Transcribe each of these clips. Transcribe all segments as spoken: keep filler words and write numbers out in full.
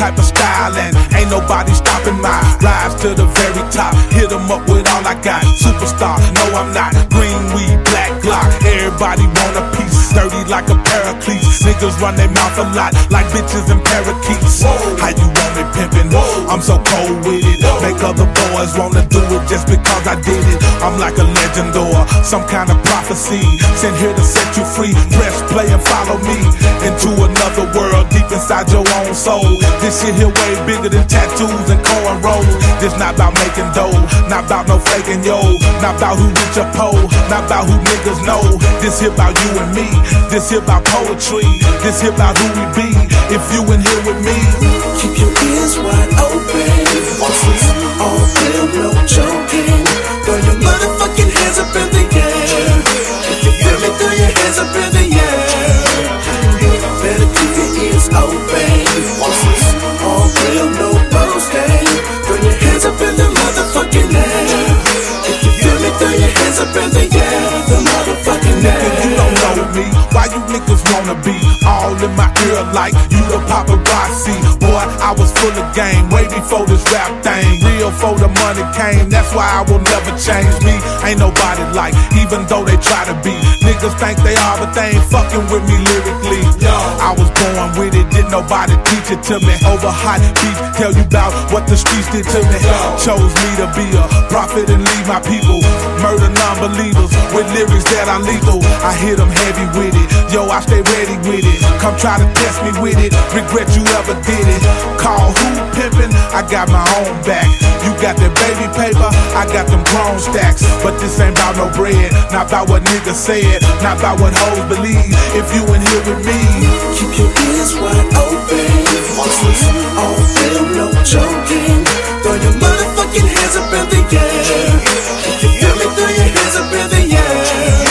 type of style, and ain't nobody stopping my rise to the very top. Hit them up with all I got. Superstar, no I'm not. Green weed, black Glock. Everybody want a piece. Sturdy like a paraclete. Niggas run their mouth a lot like bitches and parakeets. How you want me pimpin'? I'm so cold with it. Make other boys wanna do it just because I did it. I'm like a legend or some kind of prophecy. Sent here to set you free. Press play and follow me into another world deep inside your own soul. This shit here way bigger than tattoos and cornrows. This not about making dough, not about no faking yo, not about who rich or poor, not about who niggas know. This here about you and me. This here about poetry. This here about who we be. If you in here with me, keep your ears wide open. This is all real, no joking. Throw your motherfucking hands up in the air. If you feel me, throw your hands up in the air. Better keep your ears open. This is all real, no boasting. Throw your hands up in the motherfucking air. If you feel me, throw your hands up in the air. The motherfucking air. You don't know me. Why you niggas wanna be all in my ear like you the paparazzi? Boy, I was full of game way before this rap thing. Real for the money came, that's why I will never change me. Ain't nobody like, even though they try to be. Niggas think they are, but they ain't fucking with me lyrically. I was born with it, didn't nobody teach it to me. Over hot beats, tell you about what the streets did to me. Chose me to be a prophet and lead my people. Murder non-believers with lyrics that are lethal. I hit them heavy with it. Yo, I stay ready with it. Come try to test me with it. Regret you ever did it. Call who pimpin'? I got my own back. You got that baby paper, I got them grown stacks. But this ain't about no bread, not about what niggas said, not about what hoes believe. If you in here with me, keep your ears wide open. This is all real, no joking. Throw your motherfucking hands up in the air. If you feel me, throw your hands up in the air.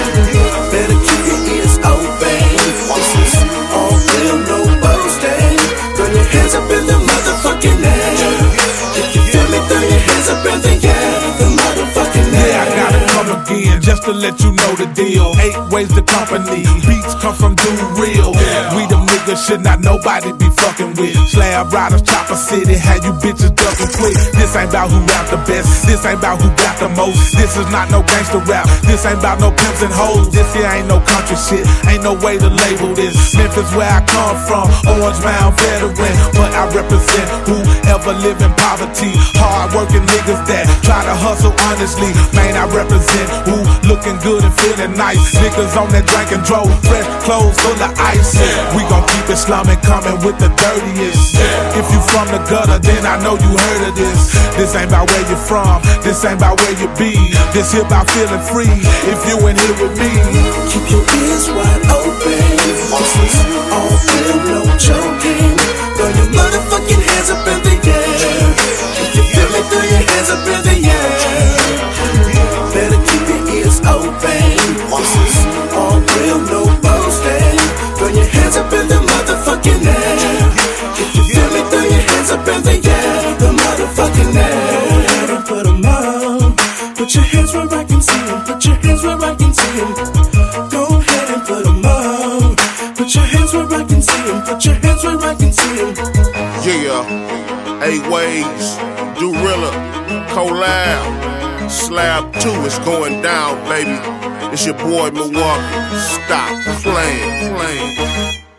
Better keep your ears open. This is all real, no boasting. Throw your hands up in the motherfucking air. If you feel me, throw your hands up in the air. The motherfucking air. Yeah, I gotta come again just to let you know the deal. Eight ways to company. Beats come from Dude Real. We them niggas should not nobody be fucking with. Slab riders, Chopper City, how you bitches ducking quick. This ain't about who rap the best. This ain't about who got the most. This is not no gangster rap. This ain't about no pimps and hoes. This here ain't no country shit. Ain't no way to label this. Memphis where I come from, Orange Mound veteran. But I represent whoever live in poverty. Hard working niggas that try to hustle honestly. Man, I represent who looking good and feeling nice. Niggas on that drink and drove, fresh clothes full of ice. We gon' keep it slumming, coming with the dirtiest. If you from the gutter, then I know you heard of this. This ain't about where you from, this ain't about where you be. This here about feeling free. If you in here with me, keep your ears wide open. This is all real, no joking. Throw your motherfucking hands up in the air. If you feel me, throw your hands up in the air. Better keep your ears open. This is all real, no boasting. Throw your hands up in the motherfucking air. If you feel me, throw your hands up in the air. The motherfucking air. Go ahead and put 'em on. Put your hands where I can see 'em. Put your hands where I can see 'em. Go ahead and put 'em on. Put your hands where I can see 'em. Put your hands where I can see 'em. Yeah, eight ways, Dorilla, Collab, Slab two is going down, baby. It's your boy Milwaukee. Stop playing, playing.